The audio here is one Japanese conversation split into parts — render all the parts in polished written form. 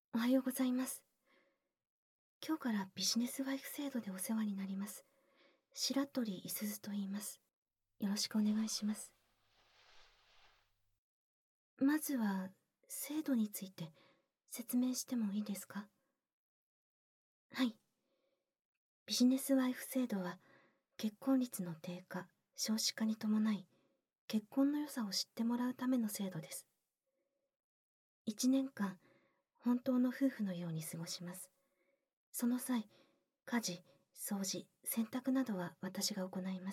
おはようございます。今日からビジネスワイフ制度でお世話になります。白鳥いすずと言います。よろしくお願いします。まずは、制度について説明してもいいですか？はい。ビジネスワイフ制度は、結婚率の低下、少子化に伴い、結婚の良さを知ってもらうための制度です。1年間、本当の夫婦のように過ごします。その際、家事、掃除、洗濯などは私が行います。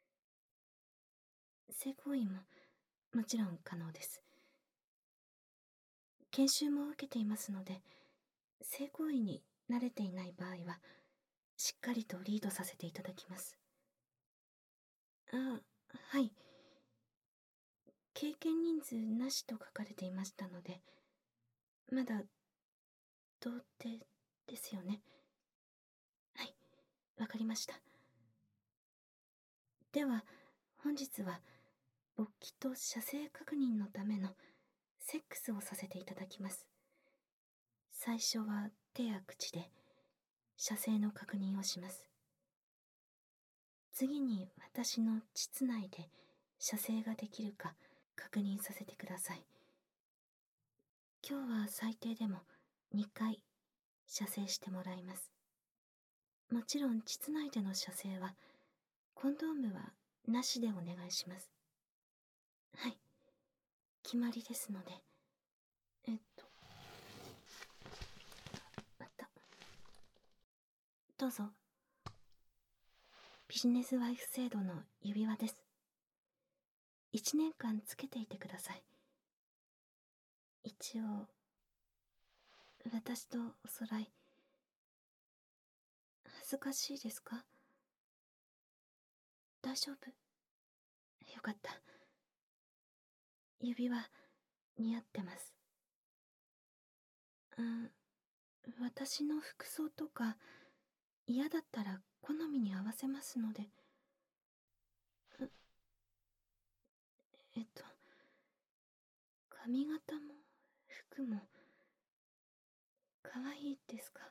性行為ももちろん可能です。研修も受けていますので、性行為に慣れていない場合は、しっかりとリードさせていただきます。はい。経験人数なしと書かれていましたので、まだ、童貞ですよね。はい、わかりました。では、本日は、勃起と射精確認のためのセックスをさせていただきます。最初は手や口で射精の確認をします。次に私の膣内で射精ができるか確認させてください。今日は最低でも2回射精してもらいます。もちろん膣内での射精はコンドームはなしでお願いします。はい、決まりですので。また。どうぞ。ビジネスワイフ制度の指輪です。1年間つけていてください。一応、私とおそろい。恥ずかしいですか？大丈夫？よかった。指輪、似合ってます。私の服装とか、嫌だったら好みに合わせますので。えっと、髪型も、服も、可愛いですか？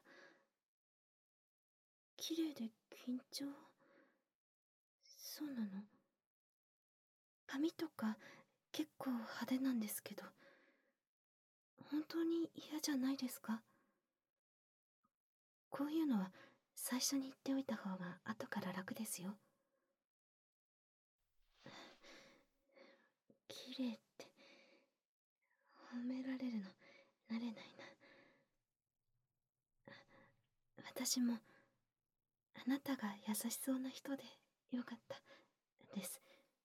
綺麗で緊張？そうなの？髪とか、結構派手なんですけど、本当に嫌じゃないですか？こういうのは最初に言っておいた方が後から楽ですよ。綺麗って褒められるの慣れないな。私もあなたが優しそうな人でよかったです。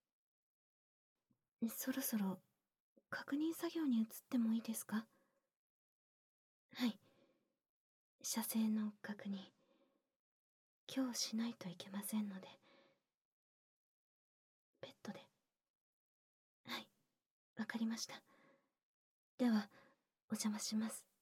そろそろ確認作業に移ってもいいですか？はい。射精の確認、今日しないといけませんので。ベッドで。はい、わかりました。では、お邪魔します。